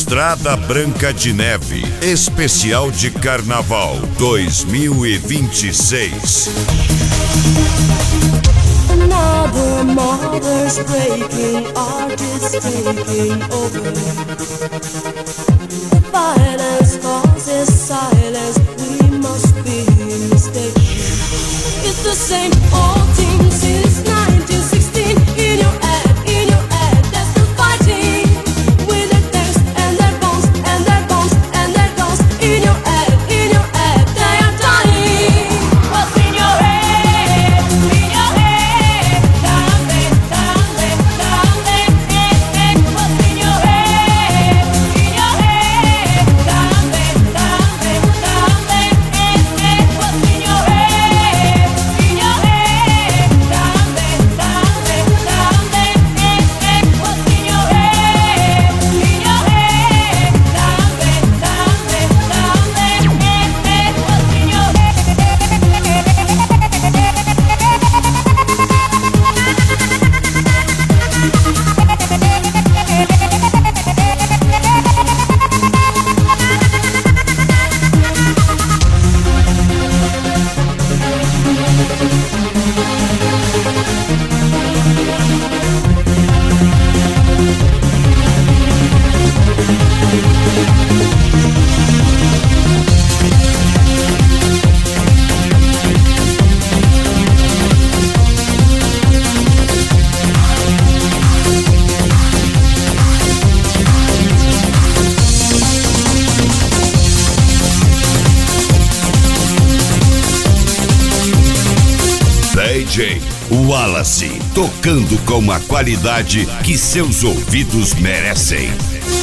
Estrada Branca de Neve, especial de Carnaval 2026. Another mother's breaking, artists taking over. Violence causes silence, we must be mistaken. It's the same old thing since 1916. In your head, they're still fighting with their tanks and their bombs and their bombs and their guns. In your head, they are dying. What's in your head? In your head, down there. What's in your head? In your head, down there. What's in your head? In your head, down there. What's in your head? In your head, down there. What's in your DJ Wallace, tocando com a qualidade que seus ouvidos merecem.